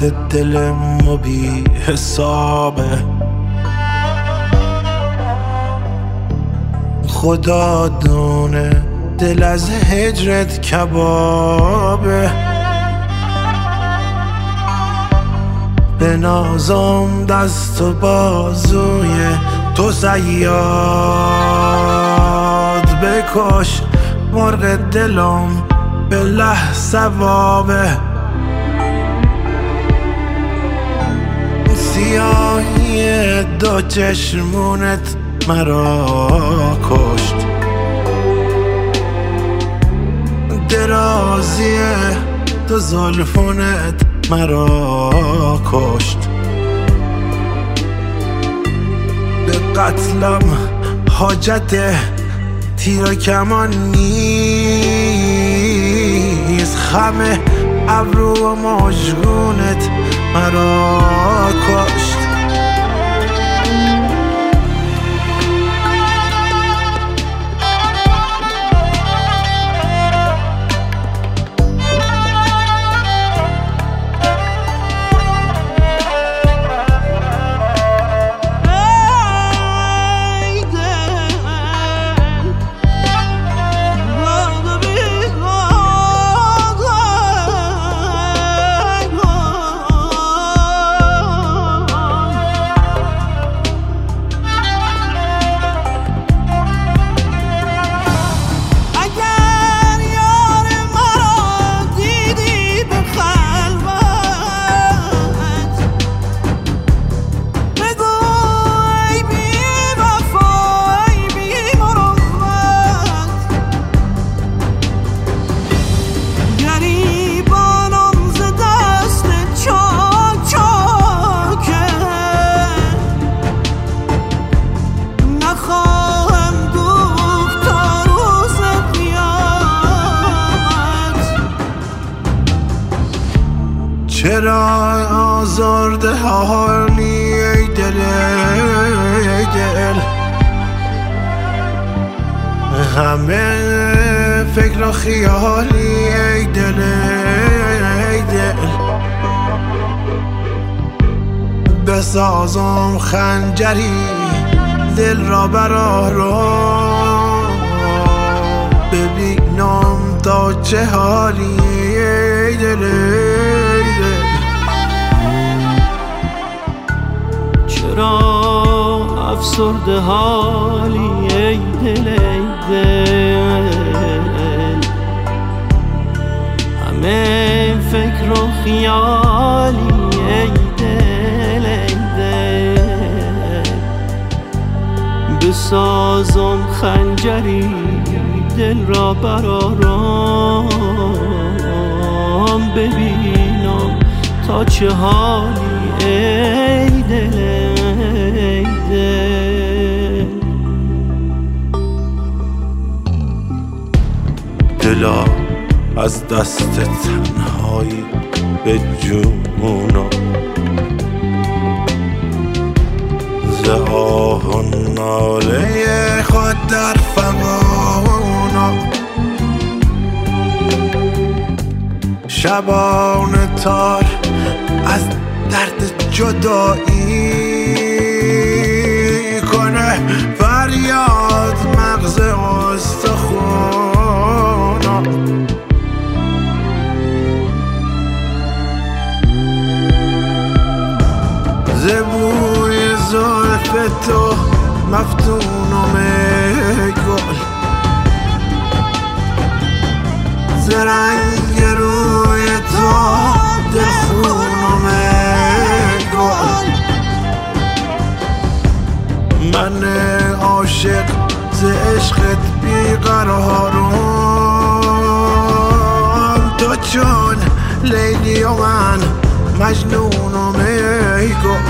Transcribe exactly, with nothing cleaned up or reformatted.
درد دل ما بی حسابه. خدا دونه دل از هجرت کبابه. به نازم دست و بازوی تو صیاد بکش، مرغ دلم به له ثوابه. سیاهی دو چشمونت مرا کشت، درازی دو زلفونت مرا کشت. به قتلم حاجت تیر و کمان نیست، خم ابرو و مژگونت مرا کشت. چرا آزرده حالی ای دل ای دل، همه فکر و خیالی ای دل ای دل. بسازم خنجری دل را برآرم، ببینم تا چه حالی ای دل ای دل. چرا افسرده حالی ای دل ای دل، همه فکر و خیالی ای دل ای دل. بسازم خنجری دل را برآرم، ببینم تا چه حالی ای دل ای دل. دلا از دست تنهایی به جونم، ز آه و ناله خود در فغانم. شبان تار از درد جدایی کنه فریاد مغز استخونم. ز بوی زلف تو مفتونم ای گل، ز رنگ روی تو دلخونم ای گل. من عاشق ز عشقت بیقرارم، تو چون لیلی و من مجنونم ای گل.